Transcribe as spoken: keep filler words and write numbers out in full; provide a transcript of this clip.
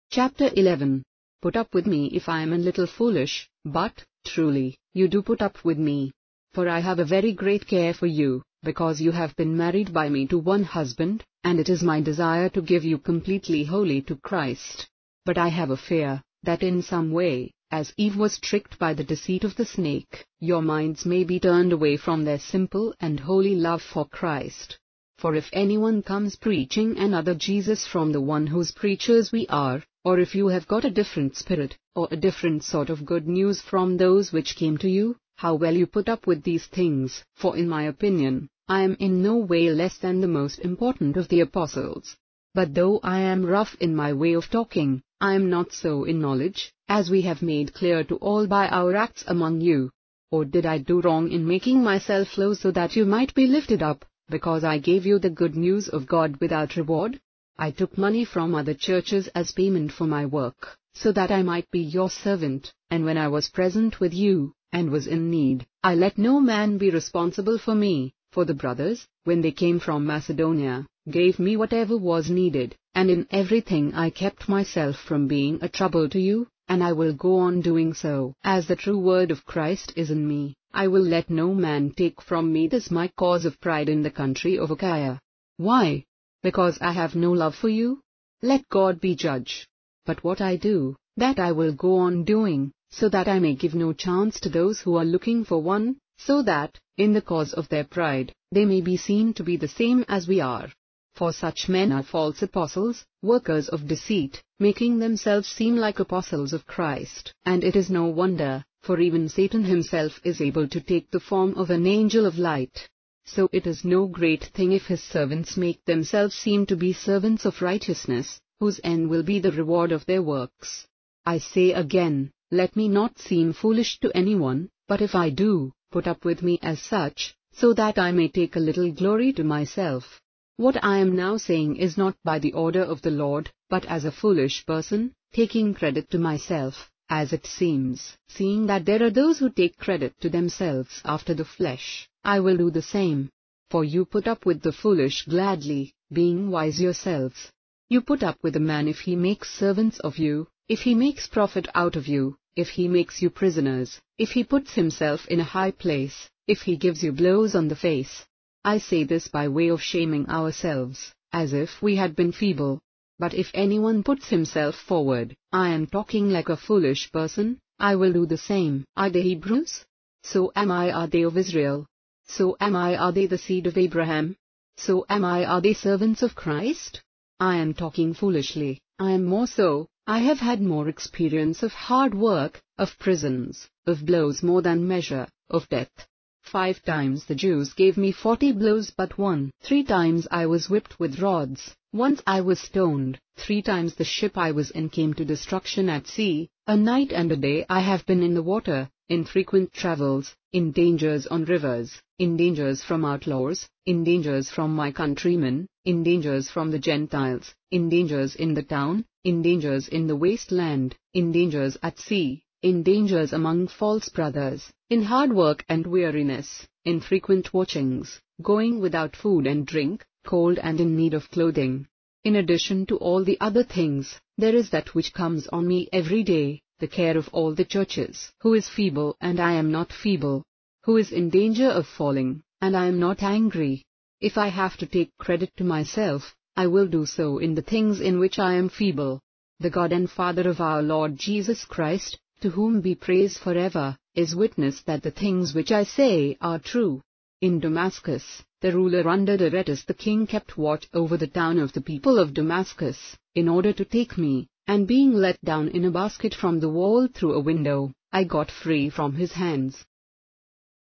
Chapter eleven. Put up with me if I am a little foolish, but, truly, you do put up with me. For I have a very great care for you, because you have been married by me to one husband, and it is my desire to give you completely wholly to Christ. But I have a fear, that in some way, as Eve was tricked by the deceit of the snake, your minds may be turned away from their simple and holy love for Christ. For if anyone comes preaching another Jesus from the one whose preachers we are, or if you have got a different spirit, or a different sort of good news from those which came to you, how well you put up with these things, for in my opinion, I am in no way less than the most important of the apostles. But though I am rough in my way of talking, I am not so in knowledge, as we have made clear to all by our acts among you. Or did I do wrong in making myself low so that you might be lifted up, because I gave you the good news of God without reward? I took money from other churches as payment for my work, so that I might be your servant, and when I was present with you, and was in need, I let no man be responsible for me, for the brothers, when they came from Macedonia, gave me whatever was needed, and in everything I kept myself from being a trouble to you, and I will go on doing so, as the true word of Christ is in me. I will let no man take from me this my cause of pride in the country of Achaia. Why? Because I have no love for you? Let God be judge. But what I do, that I will go on doing, so that I may give no chance to those who are looking for one, so that, in the cause of their pride, they may be seen to be the same as we are. For such men are false apostles, workers of deceit, making themselves seem like apostles of Christ. And it is no wonder, for even Satan himself is able to take the form of an angel of light. So it is no great thing if his servants make themselves seem to be servants of righteousness, whose end will be the reward of their works. I say again, let me not seem foolish to anyone, but if I do, put up with me as such, so that I may take a little glory to myself. What I am now saying is not by the order of the Lord, but as a foolish person, taking credit to myself, as it seems. Seeing that there are those who take credit to themselves after the flesh, I will do the same. For you put up with the foolish gladly, being wise yourselves. You put up with a man if he makes servants of you, if he makes profit out of you, if he makes you prisoners, if he puts himself in a high place, if he gives you blows on the face. I say this by way of shaming ourselves, as if we had been feeble. But if anyone puts himself forward, I am talking like a foolish person, I will do the same. Are they Hebrews? So am I. Are they of Israel? So am I. Are they the seed of Abraham? So am I. Are they servants of Christ? I am talking foolishly. I am more so. I have had more experience of hard work, of prisons, of blows more than measure, of death. Five times the Jews gave me forty blows but one. Three times I was whipped with rods. Once I was stoned. Three times the ship I was in came to destruction at sea. A night and a day I have been in the water, in frequent travels, in dangers on rivers, in dangers from outlaws, in dangers from my countrymen, in dangers from the Gentiles, in dangers in the town, in dangers in the wasteland, in dangers at sea, in dangers among false brothers, in hard work and weariness, in frequent watchings, going without food and drink, cold and in need of clothing. In addition to all the other things, there is that which comes on me every day, the care of all the churches. Who is feeble and I am not feeble? Who is in danger of falling, and I am not angry? If I have to take credit to myself, I will do so in the things in which I am feeble. The God and Father of our Lord Jesus Christ, to whom be praise forever, is witness that the things which I say are true. In Damascus, the ruler under Aretas the king kept watch over the town of the people of Damascus, in order to take me, and being let down in a basket from the wall through a window, I got free from his hands.